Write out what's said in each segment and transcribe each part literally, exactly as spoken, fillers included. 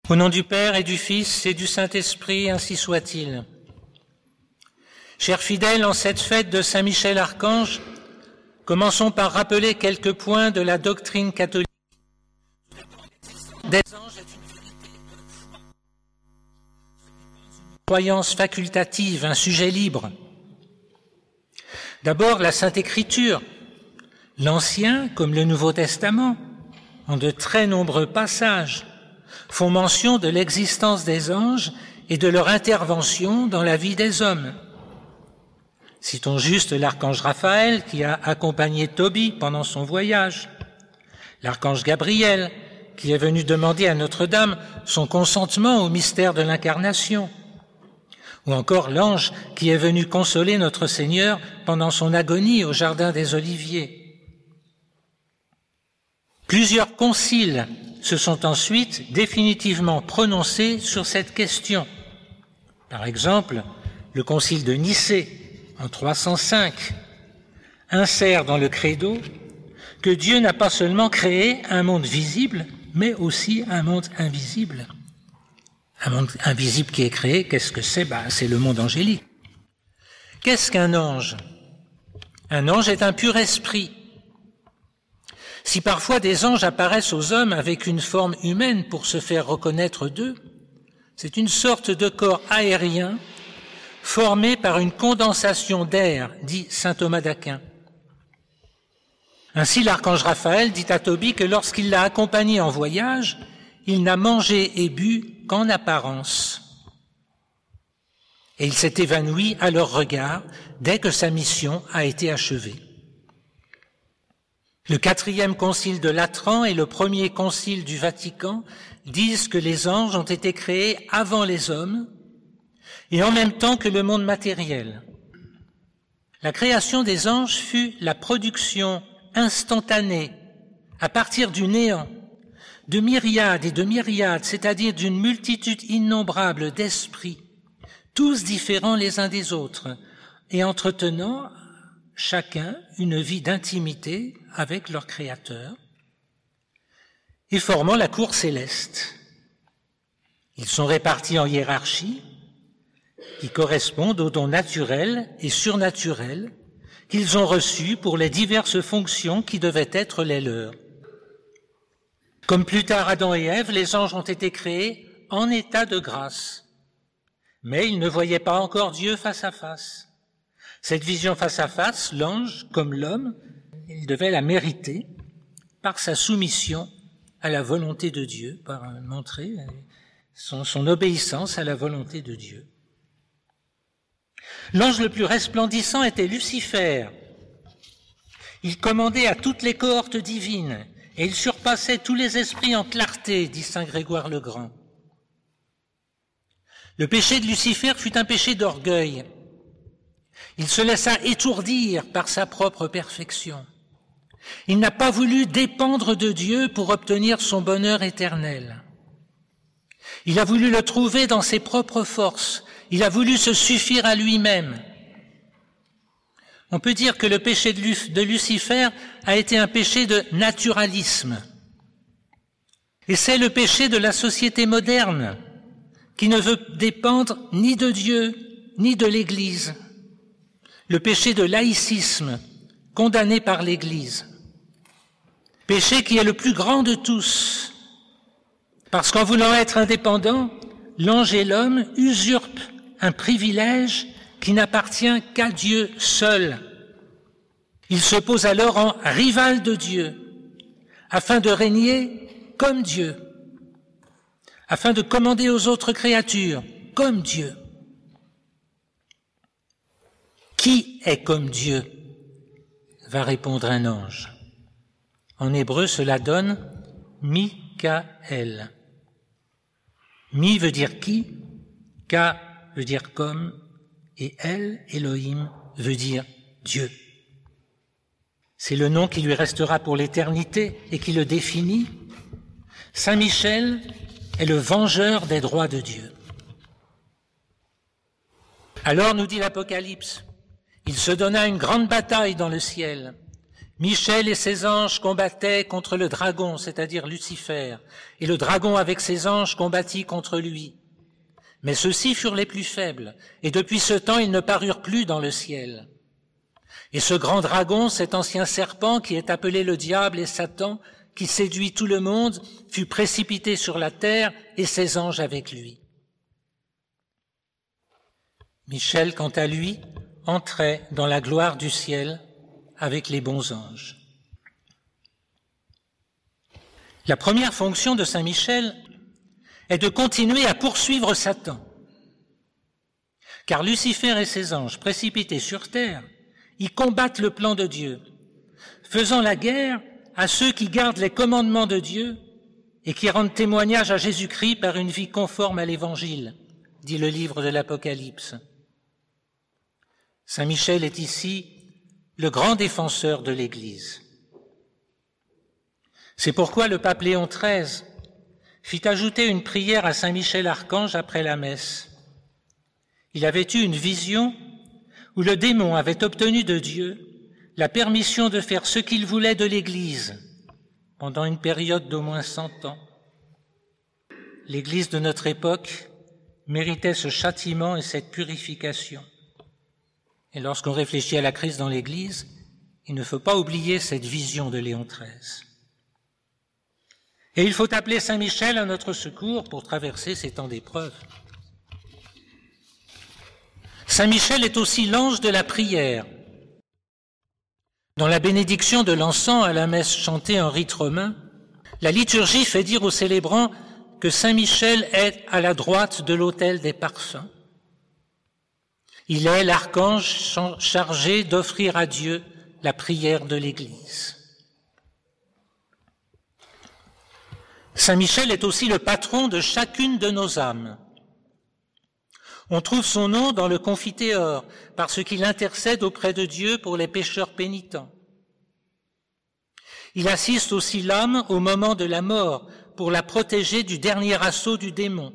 Au nom du Père et du Fils et du Saint-Esprit, ainsi soit-il. Chers fidèles, en cette fête de Saint Michel Archange, commençons par rappeler quelques points de la doctrine catholique. Des anges est une vérité de foi, une croyance facultative, un sujet libre. D'abord, la Sainte Écriture, l'Ancien comme le Nouveau Testament, en de très nombreux passages, font mention de l'existence des anges et de leur intervention dans la vie des hommes. Citons juste l'archange Raphaël qui a accompagné Tobie pendant son voyage, l'archange Gabriel qui est venu demander à Notre-Dame son consentement au mystère de l'incarnation, ou encore l'ange qui est venu consoler notre Seigneur pendant son agonie au jardin des Oliviers. Plusieurs conciles se sont ensuite définitivement prononcés sur cette question. Par exemple, le concile de Nicée, en trois cent cinq, insère dans le credo que Dieu n'a pas seulement créé un monde visible, mais aussi un monde invisible. Un monde invisible qui est créé, qu'est-ce que c'est ? Ben, c'est le monde angélique. Qu'est-ce qu'un ange ? Un ange est un pur esprit. Si parfois des anges apparaissent aux hommes avec une forme humaine pour se faire reconnaître d'eux, c'est une sorte de corps aérien formé par une condensation d'air, dit saint Thomas d'Aquin. Ainsi, l'archange Raphaël dit à Tobie que lorsqu'il l'a accompagné en voyage, il n'a mangé et bu qu'en apparence. Et il s'est évanoui à leur regard dès que sa mission a été achevée. Le quatrième concile de Latran et le premier concile du Vatican disent que les anges ont été créés avant les hommes et en même temps que le monde matériel. La création des anges fut la production instantanée, à partir du néant, de myriades et de myriades, c'est-à-dire d'une multitude innombrable d'esprits, tous différents les uns des autres, et entretenant chacun une vie d'intimité avec leur Créateur, et formant la cour céleste. Ils sont répartis en hiérarchies qui correspondent aux dons naturels et surnaturels qu'ils ont reçus pour les diverses fonctions qui devaient être les leurs. Comme plus tard Adam et Ève, les anges ont été créés en état de grâce, mais ils ne voyaient pas encore Dieu face à face. Cette vision face à face, l'ange, comme l'homme, il devait la mériter par sa soumission à la volonté de Dieu, par montrer son, son obéissance à la volonté de Dieu. L'ange le plus resplendissant était Lucifer. Il commandait à toutes les cohortes divines et il surpassait tous les esprits en clarté, dit saint Grégoire le Grand. Le péché de Lucifer fut un péché d'orgueil. Il se laissa étourdir par sa propre perfection. Il n'a pas voulu dépendre de Dieu pour obtenir son bonheur éternel. Il a voulu le trouver dans ses propres forces. Il a voulu se suffire à lui-même. On peut dire que le péché de Lucifer a été un péché de naturalisme. Et c'est le péché de la société moderne qui ne veut dépendre ni de Dieu ni de l'Église. Le péché de laïcisme, condamné par l'Église. Péché qui est le plus grand de tous, parce qu'en voulant être indépendants, l'ange et l'homme usurpent un privilège qui n'appartient qu'à Dieu seul. Ils se posent alors en rival de Dieu, afin de régner comme Dieu, afin de commander aux autres créatures comme Dieu. Qui est comme Dieu ? Va répondre un ange. En hébreu, cela donne Mikaël. Mi veut dire qui, Ka veut dire comme, et El, Elohim, veut dire Dieu. C'est le nom qui lui restera pour l'éternité et qui le définit. Saint Michel est le vengeur des droits de Dieu. Alors, nous dit l'Apocalypse, il se donna une grande bataille dans le ciel, Michel et ses anges combattaient contre le dragon, c'est-à-dire Lucifer, et le dragon avec ses anges combattit contre lui. Mais ceux-ci furent les plus faibles, et depuis ce temps ils ne parurent plus dans le ciel. Et ce grand dragon, cet ancien serpent qui est appelé le diable et Satan, qui séduit tout le monde, fut précipité sur la terre et ses anges avec lui. Michel, quant à lui, entrait dans la gloire du ciel avec les bons anges. La première fonction de Saint Michel est de continuer à poursuivre Satan. Car Lucifer et ses anges, précipités sur terre, y combattent le plan de Dieu, faisant la guerre à ceux qui gardent les commandements de Dieu et qui rendent témoignage à Jésus-Christ par une vie conforme à l'Évangile, dit le livre de l'Apocalypse. Saint Michel est ici le grand défenseur de l'Église. C'est pourquoi le pape Léon treize fit ajouter une prière à Saint Michel Archange après la messe. Il avait eu une vision où le démon avait obtenu de Dieu la permission de faire ce qu'il voulait de l'Église pendant une période d'au moins cent ans. L'Église de notre époque méritait ce châtiment et cette purification. Et lorsqu'on réfléchit à la crise dans l'Église, il ne faut pas oublier cette vision de Léon treize. Et il faut appeler Saint Michel à notre secours pour traverser ces temps d'épreuve. Saint Michel est aussi l'ange de la prière. Dans la bénédiction de l'encens à la messe chantée en rite romain, la liturgie fait dire aux célébrants que Saint Michel est à la droite de l'autel des parfums. Il est l'archange chargé d'offrir à Dieu la prière de l'Église. Saint Michel est aussi le patron de chacune de nos âmes. On trouve son nom dans le Confiteor parce qu'il intercède auprès de Dieu pour les pécheurs pénitents. Il assiste aussi l'âme au moment de la mort pour la protéger du dernier assaut du démon.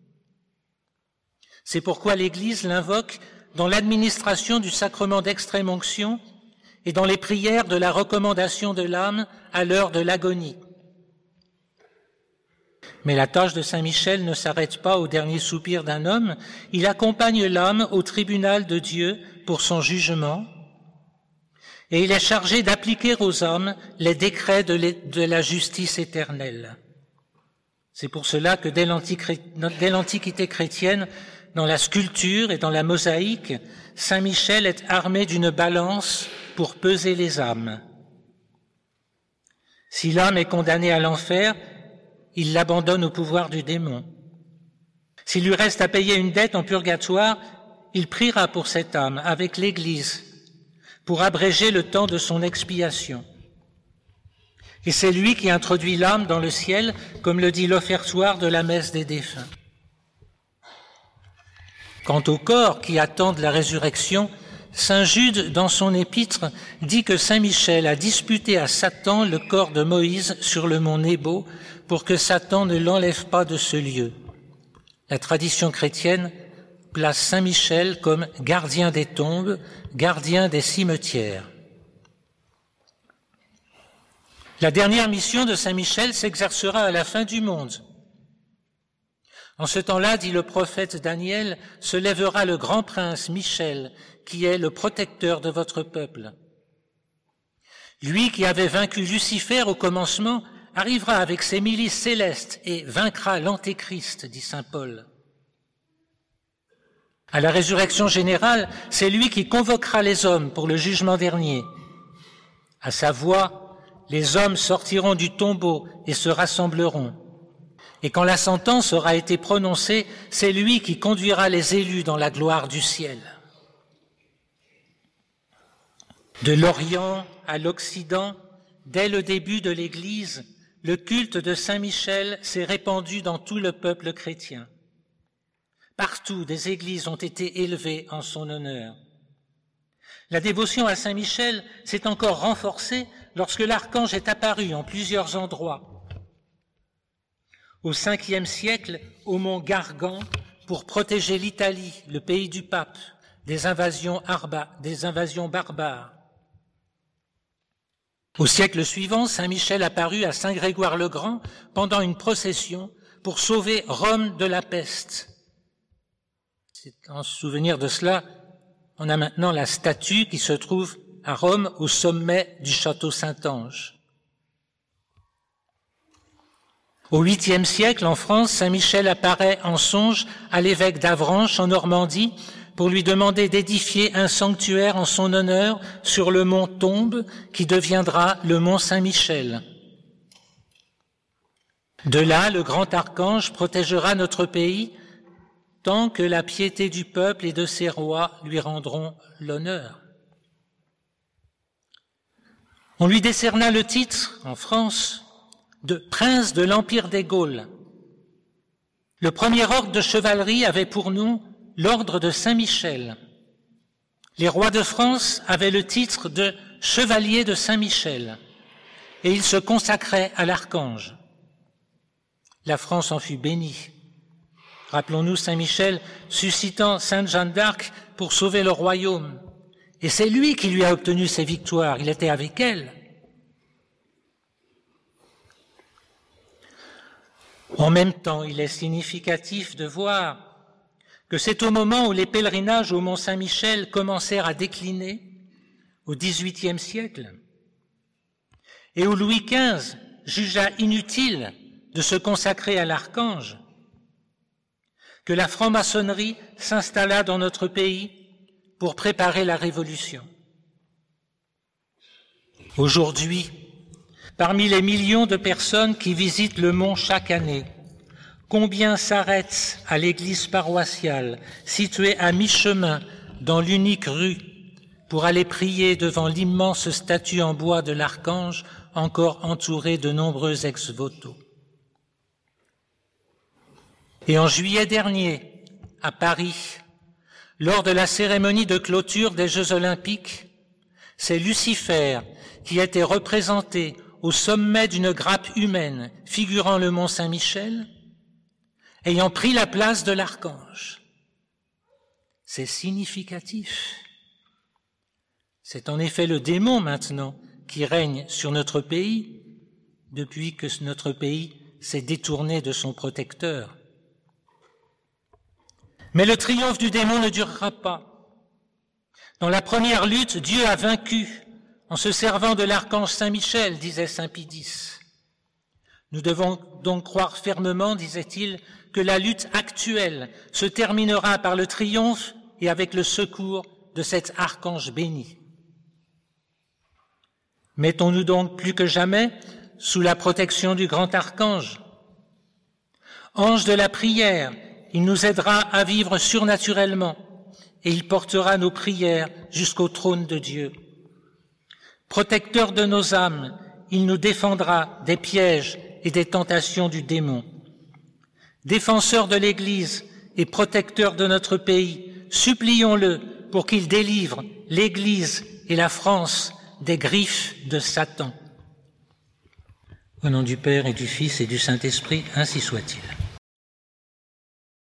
C'est pourquoi l'Église l'invoque dans l'administration du sacrement d'extrême-onction et dans les prières de la recommandation de l'âme à l'heure de l'agonie. Mais la tâche de Saint Michel ne s'arrête pas au dernier soupir d'un homme, il accompagne l'âme au tribunal de Dieu pour son jugement, et il est chargé d'appliquer aux âmes les décrets de la justice éternelle. C'est pour cela que dès l'Antiquité chrétienne, dans la sculpture et dans la mosaïque, Saint Michel est armé d'une balance pour peser les âmes. Si l'âme est condamnée à l'enfer, il l'abandonne au pouvoir du démon. S'il lui reste à payer une dette en purgatoire, il priera pour cette âme avec l'Église pour abréger le temps de son expiation. Et c'est lui qui introduit l'âme dans le ciel, comme le dit l'offertoire de la messe des défunts. Quant au corps qui attendent la résurrection, saint Jude, dans son épître, dit que saint Michel a disputé à Satan le corps de Moïse sur le mont Nebo pour que Satan ne l'enlève pas de ce lieu. La tradition chrétienne place saint Michel comme gardien des tombes, gardien des cimetières. La dernière mission de saint Michel s'exercera à la fin du monde. En ce temps-là, dit le prophète Daniel, se lèvera le grand prince Michel, qui est le protecteur de votre peuple. Lui qui avait vaincu Lucifer au commencement, arrivera avec ses milices célestes et vaincra l'Antéchrist, dit saint Paul. À la résurrection générale, c'est lui qui convoquera les hommes pour le jugement dernier. À sa voix, les hommes sortiront du tombeau et se rassembleront. Et quand la sentence aura été prononcée, c'est lui qui conduira les élus dans la gloire du ciel. De l'Orient à l'Occident, dès le début de l'Église, le culte de Saint Michel s'est répandu dans tout le peuple chrétien. Partout, des églises ont été élevées en son honneur. La dévotion à Saint Michel s'est encore renforcée lorsque l'archange est apparu en plusieurs endroits. Au cinquième siècle, au mont Gargan, pour protéger l'Italie, le pays du pape, des invasions, arba, des invasions barbares. Au siècle suivant, Saint Michel apparut à Saint Grégoire le Grand pendant une procession pour sauver Rome de la peste. C'est en souvenir de cela, on a maintenant la statue qui se trouve à Rome au sommet du château Saint-Ange. Au huitième siècle, en France, Saint Michel apparaît en songe à l'évêque d'Avranches en Normandie pour lui demander d'édifier un sanctuaire en son honneur sur le mont Tombe qui deviendra le mont Saint-Michel. De là, le grand archange protégera notre pays tant que la piété du peuple et de ses rois lui rendront l'honneur. On lui décerna le titre, en France, de prince de l'Empire des Gaules. Le premier ordre de chevalerie avait pour nom l'ordre de Saint-Michel. Les rois de France avaient le titre de chevalier de Saint-Michel et ils se consacraient à l'archange. La France en fut bénie. Rappelons-nous Saint-Michel suscitant Sainte Jeanne d'Arc pour sauver le royaume. Et c'est lui qui lui a obtenu ses victoires, il était avec elle. En même temps, il est significatif de voir que c'est au moment où les pèlerinages au Mont Saint-Michel commencèrent à décliner, au dix-huitième siècle, et où Louis quinze jugea inutile de se consacrer à l'archange, que la franc-maçonnerie s'installa dans notre pays pour préparer la Révolution. Aujourd'hui, parmi les millions de personnes qui visitent le mont chaque année, combien s'arrêtent à l'église paroissiale, située à mi-chemin dans l'unique rue, pour aller prier devant l'immense statue en bois de l'archange, encore entourée de nombreux ex-voto. Et en juillet dernier, à Paris, lors de la cérémonie de clôture des Jeux olympiques, c'est Lucifer qui a été représenté au sommet d'une grappe humaine figurant le mont Saint-Michel, ayant pris la place de l'archange. C'est significatif. C'est en effet le démon maintenant qui règne sur notre pays depuis que notre pays s'est détourné de son protecteur. Mais le triomphe du démon ne durera pas. Dans la première lutte, Dieu a vaincu en se servant de l'archange Saint-Michel, disait saint Pie X. Nous devons donc croire fermement, disait-il, que la lutte actuelle se terminera par le triomphe et avec le secours de cet archange béni. Mettons-nous donc plus que jamais sous la protection du grand archange. Ange de la prière, il nous aidera à vivre surnaturellement et il portera nos prières jusqu'au trône de Dieu. Protecteur de nos âmes, il nous défendra des pièges et des tentations du démon. Défenseur de l'Église et protecteur de notre pays, supplions-le pour qu'il délivre l'Église et la France des griffes de Satan. Au nom du Père et du Fils et du Saint-Esprit, ainsi soit-il.